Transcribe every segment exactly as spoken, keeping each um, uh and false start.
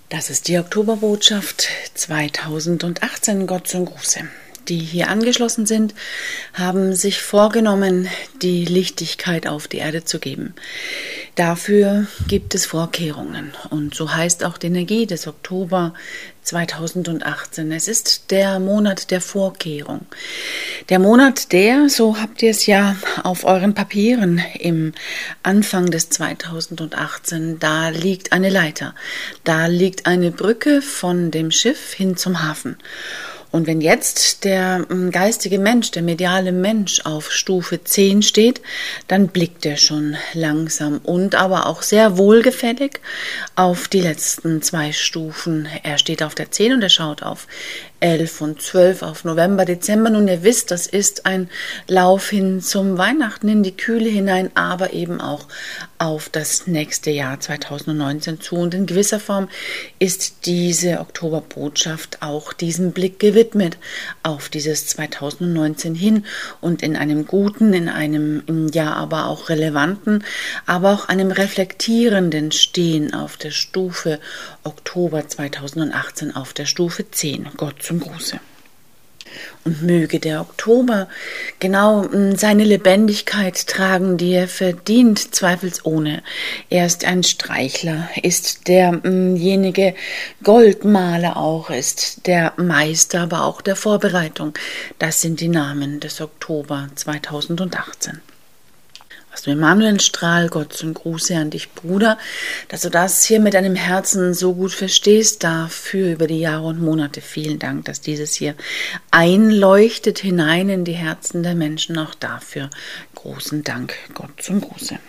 Das ist die Oktoberbotschaft zweitausendachtzehn, Gott zum Gruße. Die hier angeschlossen sind, haben sich vorgenommen, die Lichtigkeit auf die Erde zu geben. Dafür gibt es Vorkehrungen und so heißt auch die Energie des Oktober zweitausendachtzehn. Es ist der Monat der Vorkehrung. Der Monat der, so habt ihr es ja auf euren Papieren im Anfang des zweitausendachtzehn, da liegt eine Leiter, da liegt eine Brücke von dem Schiff hin zum Hafen. Und wenn jetzt der geistige Mensch, der mediale Mensch auf Stufe zehn steht, dann blickt er schon langsam und aber auch sehr wohlgefällig auf die letzten zwei Stufen. Er steht auf der zehn und er schaut auf elf und zwölf, auf November, Dezember. Nun, ihr wisst, das ist ein Lauf hin zum Weihnachten, in die Kühle hinein, aber eben auch auf das nächste Jahr zweitausendneunzehn zu. Und in gewisser Form ist diese Oktoberbotschaft auch diesem Blick gewidmet auf dieses zweitausendneunzehn hin und in einem guten, in einem im Jahr aber auch relevanten, aber auch einem reflektierenden Stehen auf der Stufe Oktober zweitausendachtzehn, auf der Stufe zehn. Gott zum Gruße. Und möge der Oktober genau seine Lebendigkeit tragen, die er verdient, zweifelsohne. Er ist ein Streichler, ist derjenige Goldmaler auch, ist der Meister, aber auch der Vorbereitung. Das sind die Namen des Oktober zweitausendachtzehn. Aus dem Emanuelstrahl, Gott zum Gruße an dich, Bruder, dass du das hier mit deinem Herzen so gut verstehst, dafür über die Jahre und Monate vielen Dank, dass dieses hier einleuchtet hinein in die Herzen der Menschen, auch dafür großen Dank, Gott zum Gruße.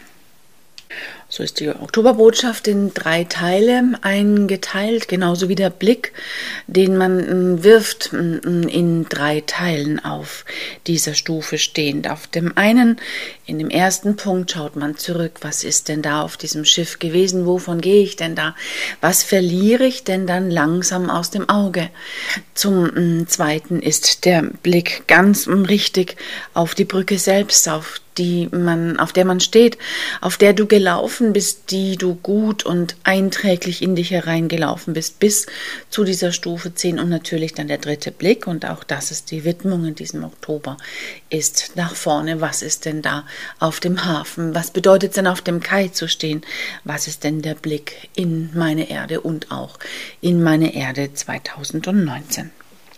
So ist die Oktoberbotschaft in drei Teile eingeteilt, genauso wie der Blick, den man wirft in drei Teilen auf dieser Stufe stehend. Auf dem einen, in dem ersten Punkt schaut man zurück, was ist denn da auf diesem Schiff gewesen, wovon gehe ich denn da, was verliere ich denn dann langsam aus dem Auge. Zum zweiten ist der Blick ganz richtig auf die Brücke selbst, auf die man, auf der man steht, auf der du gelaufen bist, die du gut und einträglich in dich hereingelaufen bist, bis zu dieser Stufe zehn. Und natürlich dann der dritte Blick, und auch das ist die Widmung in diesem Oktober, ist nach vorne. Was ist denn da auf dem Hafen? Was bedeutet es denn, auf dem Kai zu stehen? Was ist denn der Blick in meine Erde und auch in meine Erde zweitausendneunzehn?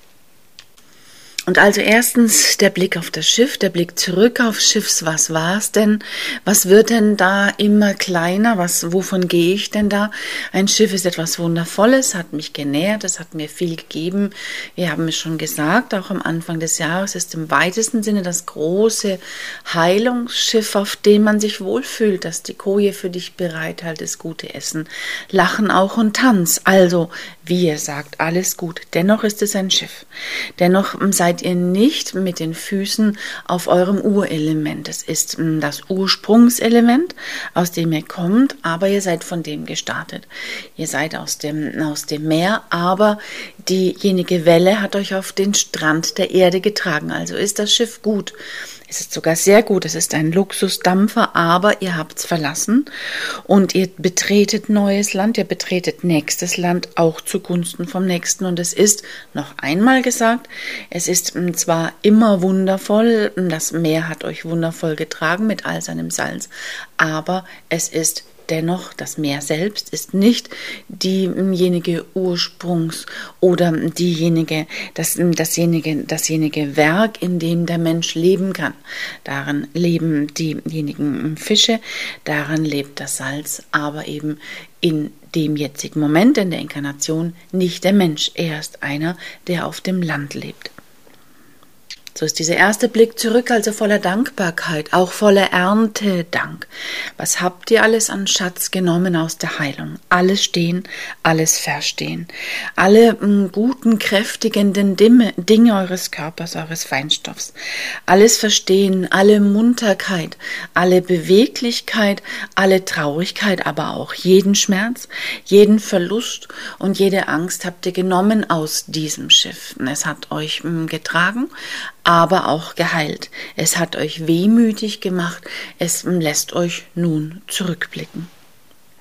Und also erstens der Blick auf das Schiff, der Blick zurück aufs Schiff. Was war es denn? Was wird denn da immer kleiner? Was, wovon gehe ich denn da? Ein Schiff ist etwas Wundervolles, hat mich genährt, es hat mir viel gegeben. Wir haben es schon gesagt, auch am Anfang des Jahres ist im weitesten Sinne das große Heilungsschiff, auf dem man sich wohlfühlt, das die Koje für dich bereithält, das gute Essen, Lachen auch und Tanz. Also, wie ihr sagt, alles gut. Dennoch ist es ein Schiff. Dennoch seid ihr nicht mit den Füßen auf eurem Urelement. Es ist das Ursprungselement, aus dem ihr kommt, aber ihr seid von dem gestartet. Ihr seid aus dem, aus dem Meer, aber diejenige Welle hat euch auf den Strand der Erde getragen. Also ist das Schiff gut. Es ist sogar sehr gut, es ist ein Luxusdampfer, aber ihr habt es verlassen und ihr betretet neues Land, ihr betretet nächstes Land, auch zugunsten vom nächsten. Und es ist, noch einmal gesagt, es ist zwar immer wundervoll, das Meer hat euch wundervoll getragen mit all seinem Salz, aber es ist dennoch, das Meer selbst ist nicht diejenige Ursprungs- oder diejenige, das, dasjenige, dasjenige Werk, in dem der Mensch leben kann. Darin leben diejenigen Fische, daran lebt das Salz, aber eben in dem jetzigen Moment, in der Inkarnation, nicht der Mensch. Er ist einer, der auf dem Land lebt. So ist dieser erste Blick zurück, also voller Dankbarkeit, auch voller Erntedank. Was habt ihr alles an Schatz genommen aus der Heilung? Alles stehen, alles verstehen. Alle m, guten, kräftigenden Dinge, Dinge eures Körpers, eures Feinstoffs. Alles verstehen, alle Munterkeit, alle Beweglichkeit, alle Traurigkeit, aber auch jeden Schmerz, jeden Verlust und jede Angst habt ihr genommen aus diesem Schiff. Es hat euch m, getragen, aber auch geheilt. Es hat euch wehmütig gemacht, es lässt euch nun zurückblicken.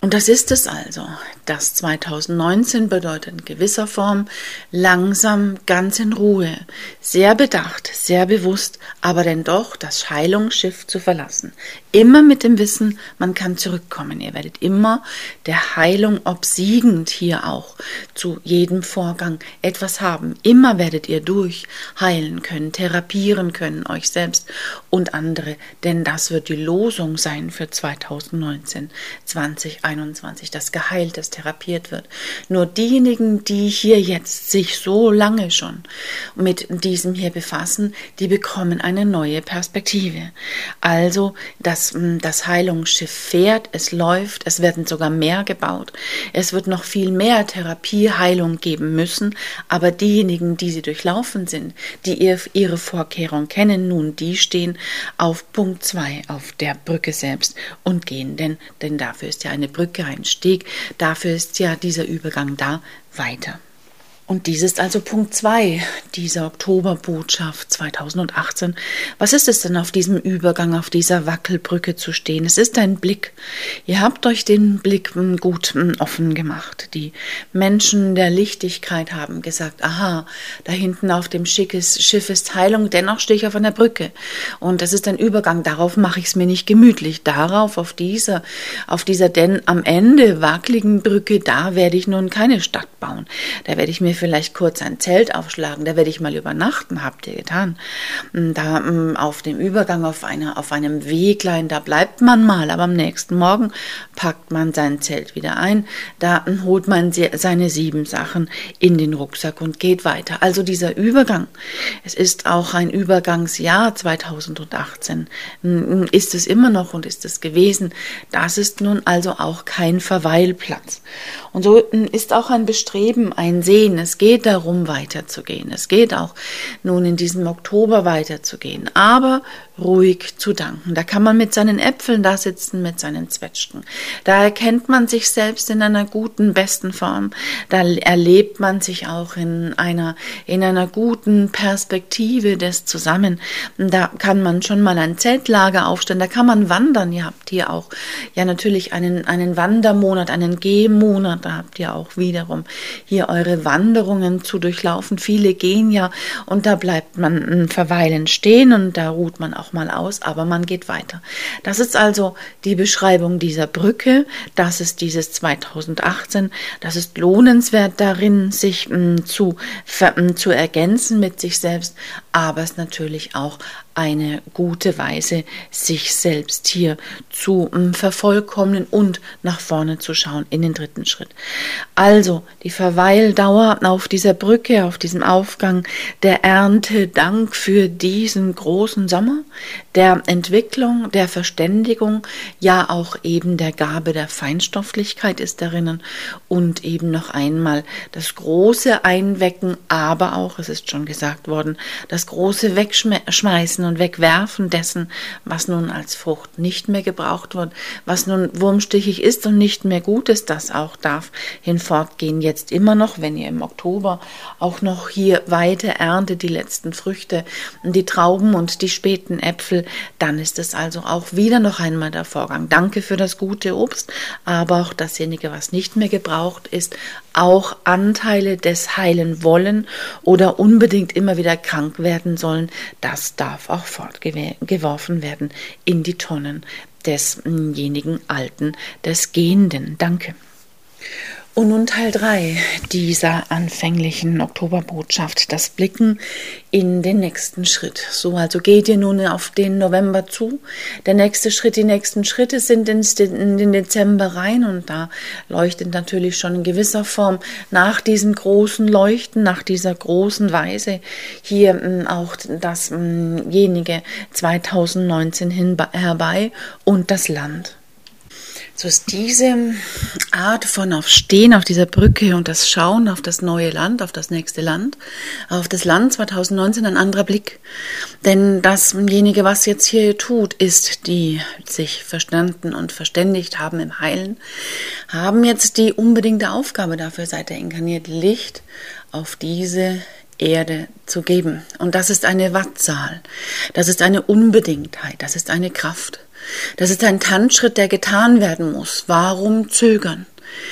Und das ist es also. Das zweitausendneunzehn bedeutet in gewisser Form langsam, ganz in Ruhe, sehr bedacht, sehr bewusst, aber denn doch das Heilungsschiff zu verlassen. Immer mit dem Wissen, man kann zurückkommen. Ihr werdet immer der Heilung obsiegend hier auch zu jedem Vorgang etwas haben. Immer werdet ihr durchheilen können, therapieren können, euch selbst und andere, denn das wird die Losung sein für zweitausendneunzehn, zweitausendeinundzwanzig, das geheilt, das therapiert wird. Nur diejenigen, die hier jetzt sich so lange schon mit diesem hier befassen, die bekommen eine neue Perspektive. Also das, das Heilungsschiff fährt, es läuft, es werden sogar mehr gebaut. Es wird noch viel mehr Therapie, Heilung geben müssen, aber diejenigen, die sie durchlaufen sind, die ihre Vorkehrung kennen, nun die stehen auf Punkt zwei, auf der Brücke selbst und gehen, denn, denn dafür ist ja eine Brücke, ein Steg, dafür ist ja dieser Übergang da, weiter. Und dies ist also Punkt zwei dieser Oktoberbotschaft zweitausendachtzehn. Was ist es denn auf diesem Übergang, auf dieser Wackelbrücke zu stehen? Es ist ein Blick. Ihr habt euch den Blick gut offen gemacht. Die Menschen der Lichtigkeit haben gesagt, aha, da hinten auf dem Schiff ist Heilung, dennoch stehe ich auf einer Brücke. Und es ist ein Übergang, darauf mache ich es mir nicht gemütlich. Darauf, auf dieser, auf dieser denn am Ende wackeligen Brücke, da werde ich nun keine Stadt bauen. Da werde ich mir vielleicht kurz ein Zelt aufschlagen, da werde ich mal übernachten, habt ihr getan. Da auf dem Übergang auf, einer, auf einem Weglein, da bleibt man mal, aber am nächsten Morgen packt man sein Zelt wieder ein, da holt man seine sieben Sachen in den Rucksack und geht weiter. Also dieser Übergang, es ist auch ein Übergangsjahr zweitausendachtzehn, ist es immer noch und ist es gewesen. Das ist nun also auch kein Verweilplatz. Und so ist auch ein Bestreben, ein Sehen. Es geht darum, weiterzugehen. Es geht auch nun in diesem Oktober weiterzugehen, aber ruhig zu danken. Da kann man mit seinen Äpfeln da sitzen, mit seinen Zwetschgen. Da erkennt man sich selbst in einer guten, besten Form. Da erlebt man sich auch in einer, in einer guten Perspektive des Zusammen. Da kann man schon mal ein Zeltlager aufstellen, da kann man wandern. Ihr habt hier auch ja natürlich einen, einen Wandermonat, einen Gehmonat. Da habt ihr auch wiederum hier eure Wanderungen zu durchlaufen. Viele gehen ja und da bleibt man verweilen stehen und da ruht man auch mal aus, aber man geht weiter. Das ist also die Beschreibung dieser Brücke. Das ist dieses zweitausendachtzehn. Das ist lohnenswert darin, sich mh, zu, mh, zu ergänzen mit sich selbst, aber es ist natürlich auch eine gute Weise, sich selbst hier zu mh, vervollkommnen und nach vorne zu schauen in den dritten Schritt. Also die Verweildauer auf dieser Brücke, auf diesem Aufgang der Ernte, Dank für diesen großen Sommer, der Entwicklung, der Verständigung, ja auch eben der Gabe der Feinstofflichkeit ist darin und eben noch einmal das große Einwecken, aber auch, es ist schon gesagt worden, das große Wegschmeißen und Wegwerfen dessen, was nun als Frucht nicht mehr gebraucht wird, was nun wurmstichig ist und nicht mehr gut ist, das auch darf hinfortgehen. Jetzt immer noch, wenn ihr im Oktober auch noch hier weiter erntet, die letzten Früchte, die Trauben und die späten Äpfel, dann ist es also auch wieder noch einmal der Vorgang. Danke für das gute Obst, aber auch dasjenige, was nicht mehr gebraucht ist, auch Anteile des heilen wollen oder unbedingt immer wieder krank werden sollen, das darf auch fortgeworfen werden in die Tonnen desjenigen Alten, des Gehenden. Danke. Und nun Teil drei dieser anfänglichen Oktoberbotschaft, das Blicken in den nächsten Schritt. So, also geht ihr nun auf den November zu. Der nächste Schritt, die nächsten Schritte sind in den Dezember rein und da leuchtet natürlich schon in gewisser Form nach diesem großen Leuchten, nach dieser großen Weise hier m, auch dasjenige zweitausendneunzehn hin, herbei und das Land. So ist diese Art von auf Stehen auf dieser Brücke und das Schauen auf das neue Land, auf das nächste Land, auf das Land zweitausendneunzehn ein anderer Blick. Denn dasjenige, was jetzt hier tut, ist, die sich verstanden und verständigt haben im Heilen, haben jetzt die unbedingte Aufgabe, dafür seid ihr inkarniert, Licht auf diese Erde zu geben. Und das ist eine Wattzahl, das ist eine Unbedingtheit, das ist eine Kraft. Das ist ein Tanzschritt, der getan werden muss. Warum zögern?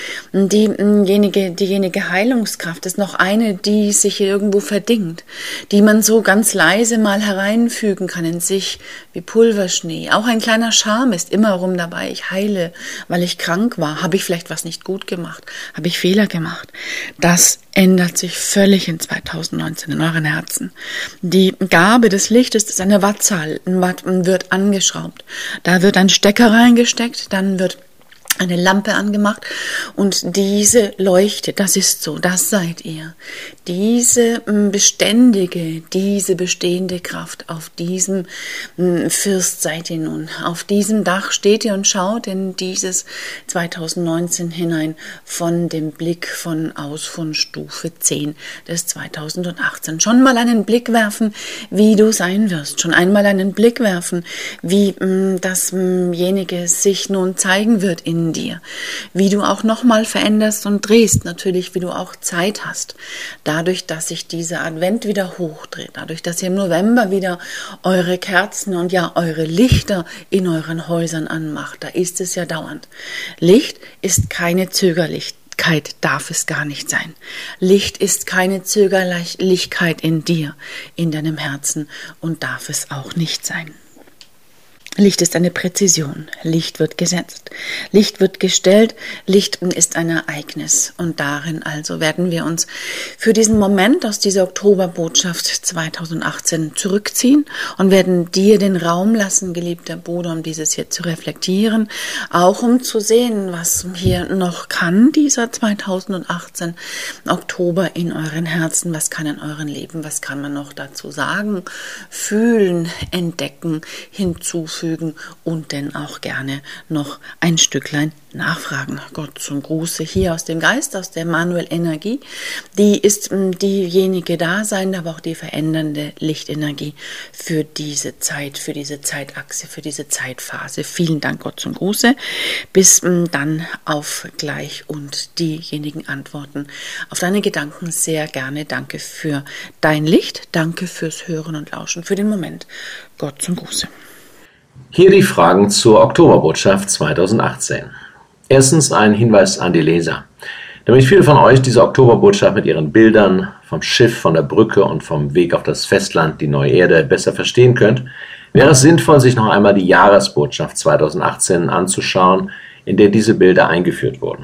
Diejenige, diejenige Heilungskraft ist noch eine, die sich irgendwo verdingt, die man so ganz leise mal hereinfügen kann in sich, wie Pulverschnee. Auch ein kleiner Charme ist immer rum dabei. Ich heile, weil ich krank war. Habe ich vielleicht was nicht gut gemacht? Habe ich Fehler gemacht? Das ändert sich völlig in zweitausendneunzehn in euren Herzen. Die Gabe des Lichtes ist eine Wattzahl, ein Watt wird angeschraubt. Da wird ein Stecker reingesteckt, dann wird eine Lampe angemacht und diese leuchtet, das ist so, das seid ihr. Diese beständige, diese bestehende Kraft, auf diesem Fürst seid ihr nun. Auf diesem Dach steht ihr und schaut in dieses zweitausendneunzehn hinein von dem Blick von aus von Stufe zehn des zweitausendachtzehn. Schon mal einen Blick werfen, wie du sein wirst. Schon einmal einen Blick werfen, wie mh, dasjenige sich nun zeigen wird in dir, wie du auch nochmal veränderst und drehst, natürlich, wie du auch Zeit hast. Dadurch, dass sich dieser Advent wieder hochdreht, dadurch, dass ihr im November wieder eure Kerzen und ja eure Lichter in euren Häusern anmacht, da ist es ja dauernd. Licht ist keine Zögerlichkeit, darf es gar nicht sein. Licht ist keine Zögerlichkeit in dir, in deinem Herzen und darf es auch nicht sein. Licht ist eine Präzision, Licht wird gesetzt, Licht wird gestellt, Licht ist ein Ereignis und darin also werden wir uns für diesen Moment aus dieser Oktoberbotschaft zweitausendachtzehn zurückziehen und werden dir den Raum lassen, geliebter Bruder, um dieses hier zu reflektieren, auch um zu sehen, was hier noch kann, dieser zweitausendachtzehn Oktober in euren Herzen, was kann in euren Leben, was kann man noch dazu sagen, fühlen, entdecken, hinzufügen, und dann auch gerne noch ein Stücklein nachfragen. Gott zum Gruße hier aus dem Geist, aus der Manuel-Energie. Die ist diejenige Dasein, aber auch die verändernde Lichtenergie für diese Zeit, für diese Zeitachse, für diese Zeitphase. Vielen Dank, Gott zum Gruße. Bis dann auf gleich und diejenigen Antworten auf deine Gedanken sehr gerne. Danke für dein Licht, danke fürs Hören und Lauschen, für den Moment. Gott zum Gruße. Hier die Fragen zur Oktoberbotschaft zweitausendachtzehn. Erstens ein Hinweis an die Leser. Damit viele von euch diese Oktoberbotschaft mit ihren Bildern vom Schiff, von der Brücke und vom Weg auf das Festland, die neue Erde, besser verstehen könnt, wäre es sinnvoll, sich noch einmal die Jahresbotschaft zweitausendachtzehn anzuschauen, in der diese Bilder eingeführt wurden.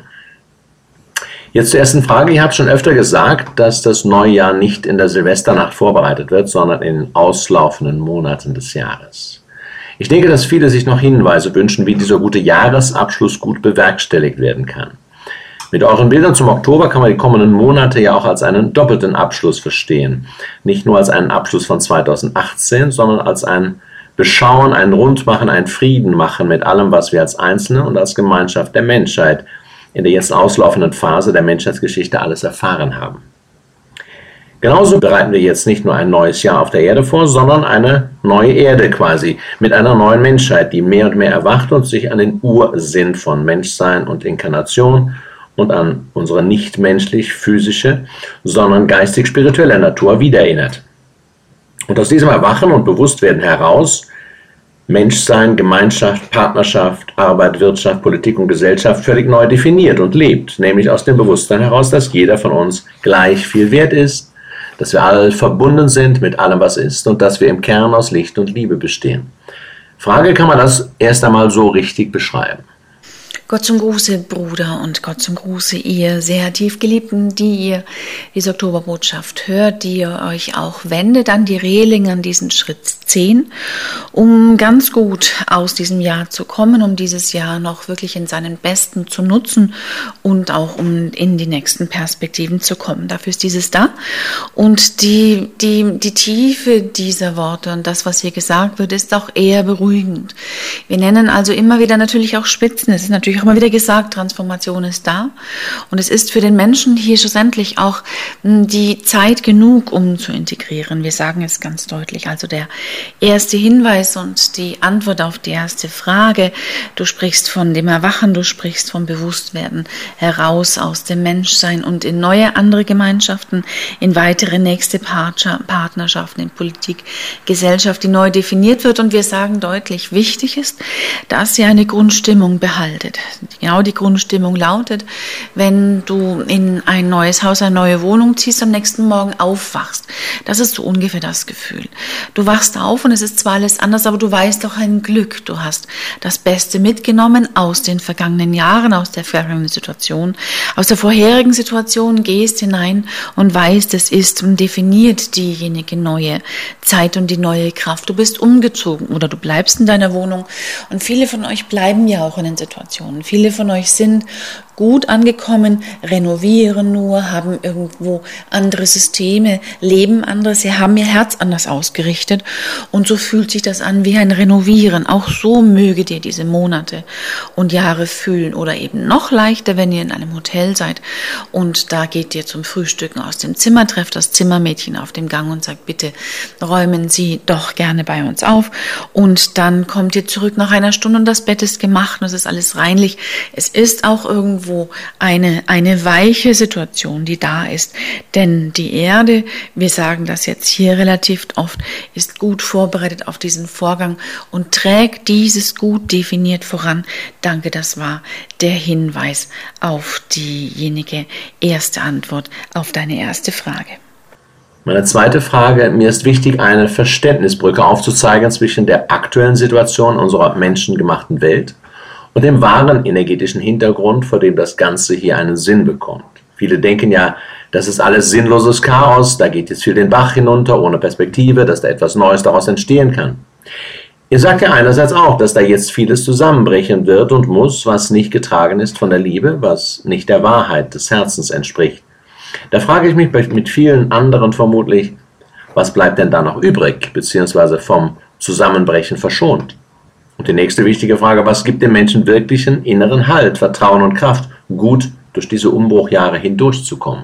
Jetzt zur ersten Frage. Ich habe schon öfter gesagt, dass das neue Jahr nicht in der Silvesternacht vorbereitet wird, sondern in den auslaufenden Monaten des Jahres. Ich denke, dass viele sich noch Hinweise wünschen, wie dieser gute Jahresabschluss gut bewerkstelligt werden kann. Mit euren Bildern zum Oktober kann man die kommenden Monate ja auch als einen doppelten Abschluss verstehen. Nicht nur als einen Abschluss von zweitausendachtzehn, sondern als ein Beschauen, ein Rundmachen, ein Frieden machen mit allem, was wir als Einzelne und als Gemeinschaft der Menschheit in der jetzt auslaufenden Phase der Menschheitsgeschichte alles erfahren haben. Genauso bereiten wir jetzt nicht nur ein neues Jahr auf der Erde vor, sondern eine neue Erde quasi, mit einer neuen Menschheit, die mehr und mehr erwacht und sich an den Ursinn von Menschsein und Inkarnation und an unsere nicht menschlich-physische, sondern geistig-spirituelle Natur wiedererinnert. Und aus diesem Erwachen und Bewusstwerden heraus Menschsein, Gemeinschaft, Partnerschaft, Arbeit, Wirtschaft, Politik und Gesellschaft völlig neu definiert und lebt, nämlich aus dem Bewusstsein heraus, dass jeder von uns gleich viel wert ist, dass wir alle verbunden sind mit allem, was ist und dass wir im Kern aus Licht und Liebe bestehen. Frage, kann man das erst einmal so richtig beschreiben? Gott zum Gruße, Bruder, und Gott zum Gruße, ihr sehr tiefgeliebten, die ihr diese Oktoberbotschaft hört, die ihr euch auch wendet an die Reling, an diesen Schritt zehn, um ganz gut aus diesem Jahr zu kommen, um dieses Jahr noch wirklich in seinen Besten zu nutzen und auch um in die nächsten Perspektiven zu kommen. Dafür ist dieses da. Und die, die, die Tiefe dieser Worte und das, was hier gesagt wird, ist auch eher beruhigend. Wir nennen also immer wieder natürlich auch Spitzen. Es ist natürlich ich auch immer wieder gesagt, Transformation ist da. Und es ist für den Menschen hier schlussendlich auch die Zeit genug, um zu integrieren. Wir sagen es ganz deutlich. Also der erste Hinweis und die Antwort auf die erste Frage. Du sprichst von dem Erwachen, du sprichst vom Bewusstwerden heraus aus dem Menschsein und in neue andere Gemeinschaften, in weitere nächste Partnerschaften, in Politik, Gesellschaft, die neu definiert wird. Und wir sagen deutlich, wichtig ist, dass ihr eine Grundstimmung behaltet. Genau die Grundstimmung lautet, wenn du in ein neues Haus, eine neue Wohnung ziehst, am nächsten Morgen aufwachst. Das ist so ungefähr das Gefühl. Du wachst auf und es ist zwar alles anders, aber du weißt auch ein Glück. Du hast das Beste mitgenommen aus den vergangenen Jahren, aus der vergangenen Situation, aus der vorherigen Situation, gehst hinein und weißt, es ist definiert diejenige neue Zeit und die neue Kraft. Du bist umgezogen oder du bleibst in deiner Wohnung. Und viele von euch bleiben ja auch in den Situationen. Viele von euch sind gut angekommen, renovieren nur, haben irgendwo andere Systeme, leben anders, sie haben ihr Herz anders ausgerichtet und so fühlt sich das an wie ein Renovieren. Auch so möge dir diese Monate und Jahre fühlen oder eben noch leichter, wenn ihr in einem Hotel seid und da geht ihr zum Frühstücken aus dem Zimmer, trefft das Zimmermädchen auf dem Gang und sagt, bitte räumen Sie doch gerne bei uns auf und dann kommt ihr zurück nach einer Stunde und das Bett ist gemacht und es ist alles reinlich. Es ist auch irgendwo eine, eine weiche Situation, die da ist. Denn die Erde, wir sagen das jetzt hier relativ oft, ist gut vorbereitet auf diesen Vorgang und trägt dieses gut definiert voran. Danke, das war der Hinweis auf diejenige erste Antwort auf deine erste Frage. Meine zweite Frage, mir ist wichtig, eine Verständnisbrücke aufzuzeigen zwischen der aktuellen Situation unserer menschengemachten Welt und dem wahren energetischen Hintergrund, vor dem das Ganze hier einen Sinn bekommt. Viele denken ja, das ist alles sinnloses Chaos, da geht jetzt viel den Bach hinunter, ohne Perspektive, dass da etwas Neues daraus entstehen kann. Ihr sagt ja einerseits auch, dass da jetzt vieles zusammenbrechen wird und muss, was nicht getragen ist von der Liebe, was nicht der Wahrheit des Herzens entspricht. Da frage ich mich mit vielen anderen vermutlich, was bleibt denn da noch übrig, beziehungsweise vom Zusammenbrechen verschont? Und die nächste wichtige Frage, was gibt dem Menschen wirklichen inneren Halt, Vertrauen und Kraft, gut durch diese Umbruchjahre hindurchzukommen?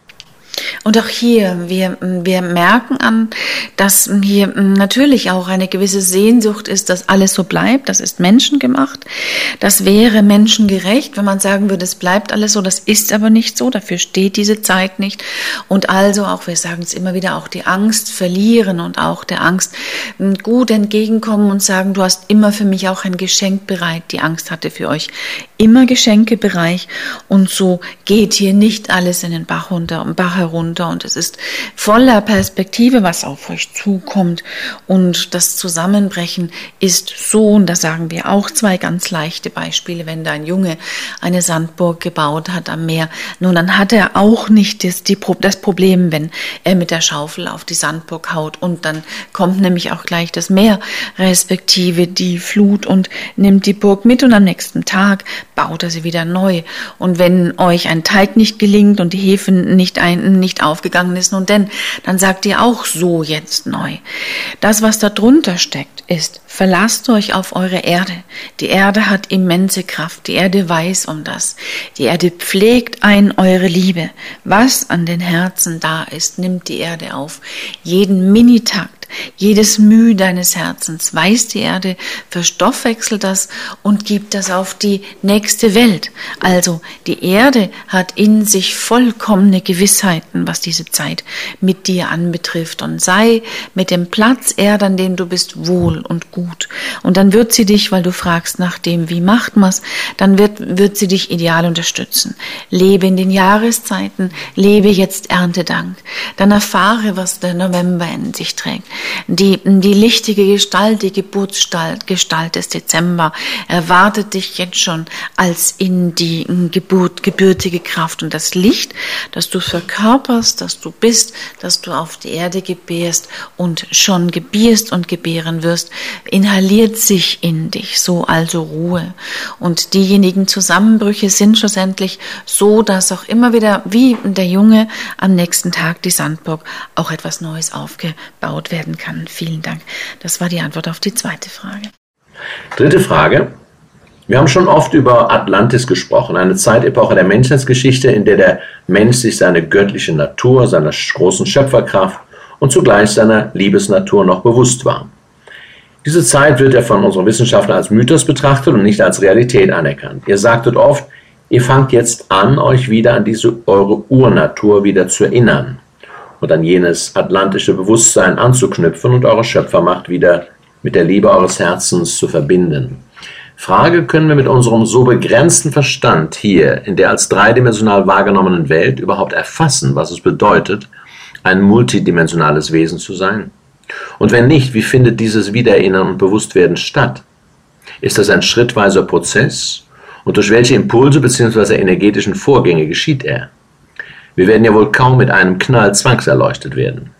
Und auch hier, wir, wir merken an, dass hier natürlich auch eine gewisse Sehnsucht ist, dass alles so bleibt. Das ist menschengemacht. Das wäre menschengerecht, wenn man sagen würde, es bleibt alles so. Das ist aber nicht so. Dafür steht diese Zeit nicht. Und also auch, wir sagen es immer wieder, auch die Angst verlieren und auch der Angst gut entgegenkommen und sagen, du hast immer für mich auch ein Geschenk bereit. Die Angst hatte für euch immer Geschenkebereich. Und so geht hier nicht alles in den Bach runter, Bach herunter. Und es ist voller Perspektive, was auf euch zukommt. Und das Zusammenbrechen ist so, und da sagen wir auch zwei ganz leichte Beispiele, wenn da ein Junge eine Sandburg gebaut hat am Meer, nun dann hat er auch nicht das, die, das Problem, wenn er mit der Schaufel auf die Sandburg haut und dann kommt nämlich auch gleich das Meer, respektive die Flut und nimmt die Burg mit und am nächsten Tag baut er sie wieder neu. Und wenn euch ein Teig nicht gelingt und die Hefe nicht, ein, nicht aufgegangen ist, nun denn, dann sagt ihr auch so jetzt neu. Das, was da drunter steckt, ist, verlasst euch auf eure Erde. Die Erde hat immense Kraft. Die Erde weiß um das. Die Erde pflegt ein eure Liebe. Was an den Herzen da ist, nimmt die Erde auf. Jeden Minitakt, jedes Mühe deines Herzens weiß die Erde, verstoffwechselt das und gibt das auf die nächste Welt. Also die Erde hat in sich vollkommene Gewissheiten, was diese Zeit mit dir anbetrifft. Und sei mit dem Platz Erde, an dem du bist, wohl und gut. Und dann wird sie dich, weil du fragst nach dem, wie macht man's, dann wird, wird sie dich ideal unterstützen. Lebe in den Jahreszeiten, lebe jetzt Erntedank. Dann erfahre, was der November in sich trägt. Die, die lichtige Gestalt, die Geburtsgestalt Gestalt des Dezember erwartet dich jetzt schon als in die Geburt, gebürtige Kraft. Und das Licht, das du verkörperst, das du bist, das du auf die Erde gebärst und schon gebierst und gebären wirst, inhaliert sich in dich. So also Ruhe. Und diejenigen Zusammenbrüche sind schlussendlich so, dass auch immer wieder, wie der Junge, am nächsten Tag die Sandburg auch etwas Neues aufgebaut werden kann. Vielen Dank. Das war die Antwort auf die zweite Frage. Dritte Frage. Wir haben schon oft über Atlantis gesprochen, eine Zeitepoche der Menschheitsgeschichte, in der der Mensch sich seine göttliche Natur, seiner großen Schöpferkraft und zugleich seiner Liebesnatur noch bewusst war. Diese Zeit wird ja von unseren Wissenschaftlern als Mythos betrachtet und nicht als Realität anerkannt. Ihr sagtet oft, ihr fangt jetzt an, euch wieder an diese eure Urnatur wieder zu erinnern und an jenes atlantische Bewusstsein anzuknüpfen und eure Schöpfermacht wieder mit der Liebe eures Herzens zu verbinden. Frage, können wir mit unserem so begrenzten Verstand hier in der als dreidimensional wahrgenommenen Welt überhaupt erfassen, was es bedeutet, ein multidimensionales Wesen zu sein? Und wenn nicht, wie findet dieses Wiedererinnern und Bewusstwerden statt? Ist das ein schrittweiser Prozess? Und durch welche Impulse bzw. energetischen Vorgänge geschieht er? Wir werden ja wohl kaum mit einem Knall zwangserleuchtet werden.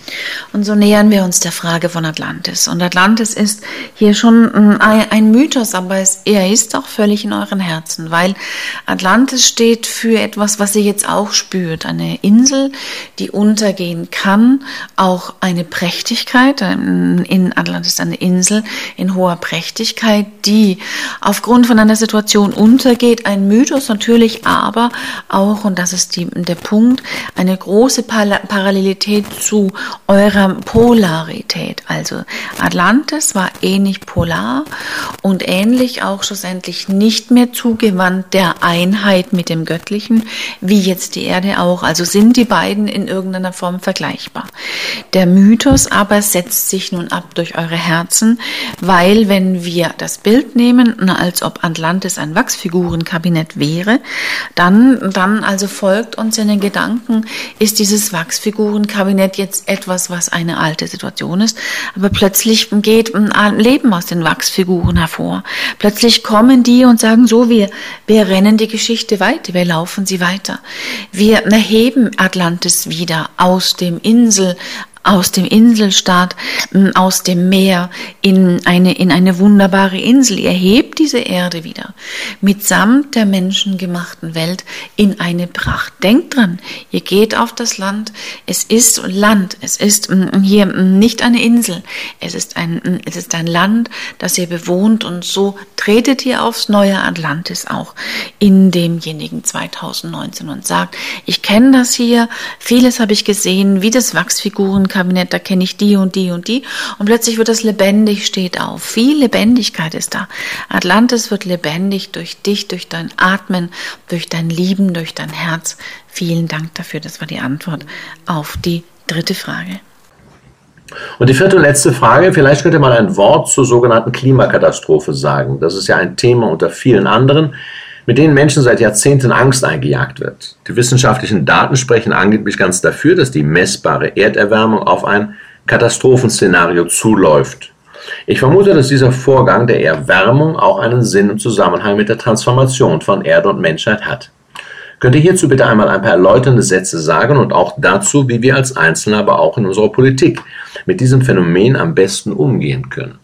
Und so nähern wir uns der Frage von Atlantis. Und Atlantis ist hier schon ein, ein Mythos, aber es, er ist auch völlig in euren Herzen, weil Atlantis steht für etwas, was ihr jetzt auch spürt. Eine Insel, die untergehen kann, auch eine Prächtigkeit. In Atlantis ist eine Insel in hoher Prächtigkeit, die aufgrund von einer Situation untergeht. Ein Mythos natürlich, aber auch, und das ist die, der Punkt, eine große Parallelität zu eurer Polarität. Also Atlantis war ähnlich polar und ähnlich auch schlussendlich nicht mehr zugewandt der Einheit mit dem Göttlichen, wie jetzt die Erde auch. Also sind die beiden in irgendeiner Form vergleichbar. Der Mythos aber setzt sich nun ab durch eure Herzen, weil wenn wir das Bild nehmen, als ob Atlantis ein Wachsfigurenkabinett wäre, dann, dann also folgt uns in den Gedanken, ist dieses Wachsfigurenkabinett jetzt etwas, was eine alte Situation ist, aber plötzlich geht ein Leben aus den Wachsfiguren hervor. Plötzlich kommen die und sagen so, wir, wir rennen die Geschichte weiter, wir laufen sie weiter. Wir erheben Atlantis wieder aus dem Insel, aus dem Inselstaat, aus dem Meer in eine, in eine wunderbare Insel. Ihr hebt diese Erde wieder mitsamt der menschengemachten Welt in eine Pracht. Denkt dran, ihr geht auf das Land. Es ist Land. Es ist hier nicht eine Insel. Es ist ein, es ist ein Land, das ihr bewohnt, und so tretet ihr aufs neue Atlantis auch in demjenigen zweitausendneunzehn und sagt, ich kenne das hier, vieles habe ich gesehen, wie das Wachsfigurenkabinett, da kenne ich die und die und die, und plötzlich wird das lebendig, steht auf. Viel Lebendigkeit ist da. Atlantis wird lebendig durch dich, durch dein Atmen, durch dein Lieben, durch dein Herz. Vielen Dank dafür, das war die Antwort auf die dritte Frage. Und die vierte und letzte Frage, vielleicht könnt ihr mal ein Wort zur sogenannten Klimakatastrophe sagen. Das ist ja ein Thema unter vielen anderen, mit denen Menschen seit Jahrzehnten Angst eingejagt wird. Die wissenschaftlichen Daten sprechen angeblich ganz dafür, dass die messbare Erderwärmung auf ein Katastrophenszenario zuläuft. Ich vermute, dass dieser Vorgang der Erwärmung auch einen Sinn im Zusammenhang mit der Transformation von Erde und Menschheit hat. Könnt ihr hierzu bitte einmal ein paar erläuternde Sätze sagen und auch dazu, wie wir als Einzelne, aber auch in unserer Politik mit diesem Phänomen am besten umgehen können?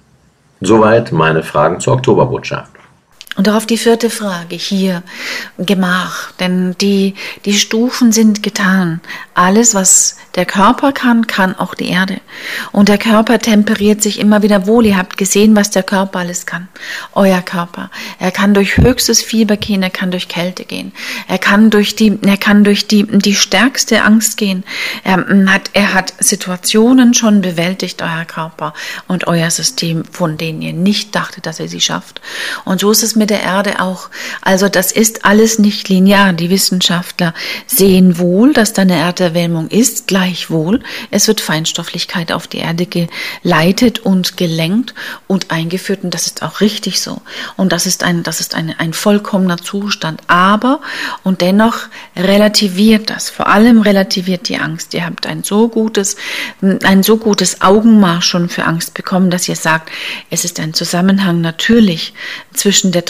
Soweit meine Fragen zur Oktoberbotschaft. Und auch auf die vierte Frage hier, Gemach, denn die, die Stufen sind getan. Alles, was der Körper kann, kann auch die Erde. Und der Körper temperiert sich immer wieder wohl. Ihr habt gesehen, was der Körper alles kann. Euer Körper. Er kann durch höchstes Fieber gehen, er kann durch Kälte gehen. Er kann durch die, er kann durch die, die stärkste Angst gehen. Er hat, er hat Situationen schon bewältigt, euer Körper und euer System, von denen ihr nicht dachtet, dass er sie schafft. Und so ist es mit der Erde auch. Also das ist alles nicht linear. Die Wissenschaftler sehen wohl, dass da eine Erderwärmung ist, gleichwohl. Es wird Feinstofflichkeit auf die Erde geleitet und gelenkt und eingeführt, und das ist auch richtig so. Und das ist ein, das ist ein, ein vollkommener Zustand. Aber und dennoch relativiert das. Vor allem relativiert die Angst. Ihr habt ein so gutes, ein so gutes Augenmaß schon für Angst bekommen, dass ihr sagt, es ist ein Zusammenhang natürlich zwischen der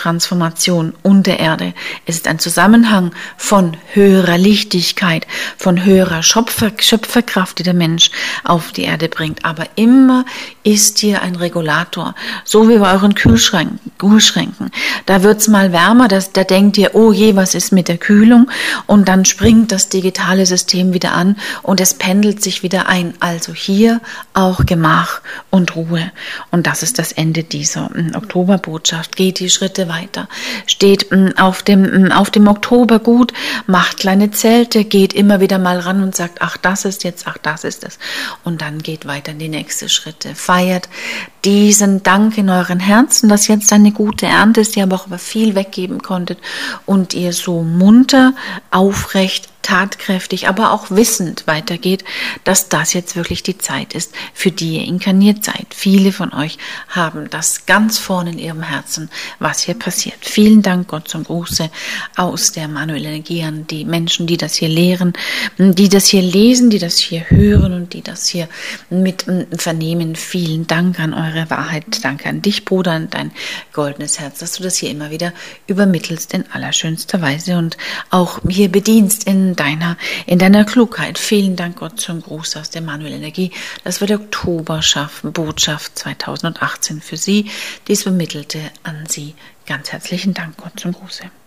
Transformation und der Erde. Es ist ein Zusammenhang von höherer Lichtigkeit, von höherer Schöpfer, Schöpferkraft, die der Mensch auf die Erde bringt. Aber immer ist hier ein Regulator, so wie bei euren Kühlschränken. Kühlschränken. Da wird's mal wärmer, das, da denkt ihr, oh je, was ist mit der Kühlung? Und dann springt das digitale System wieder an und es pendelt sich wieder ein. Also hier auch Gemach und Ruhe. Und das ist das Ende dieser m, Oktoberbotschaft. Geht die Schritte weiter. Steht m, auf dem, m, auf dem Oktober gut, macht kleine Zelte, geht immer wieder mal ran und sagt, ach, das ist jetzt, ach, das ist es. Und dann geht weiter in die nächste Schritte. Feiert diesen Dank in euren Herzen, dass jetzt eine gute Ernte ist, ihr aber auch über viel weggeben konntet und ihr so munter, aufrecht, tatkräftig, aber auch wissend weitergeht, dass das jetzt wirklich die Zeit ist, für die ihr inkarniert seid. Viele von euch haben das ganz vorne in ihrem Herzen, was hier passiert. Vielen Dank, Gott zum Gruße aus der manuellen Energie an die Menschen, die das hier lehren, die das hier lesen, die das hier hören und die das hier mit vernehmen. Vielen Dank an eure Wahrheit. Danke an dich, Bruder, an dein goldenes Herz, dass du das hier immer wieder übermittelst in allerschönster Weise und auch hier bedienst in deiner, in deiner Klugheit. Vielen Dank, Gott zum Gruß aus der manuellen Energie. Das war die Oktoberbotschaft zweitausendachtzehn für Sie. Dies übermittelte an Sie. Ganz herzlichen Dank, Gott zum Gruße.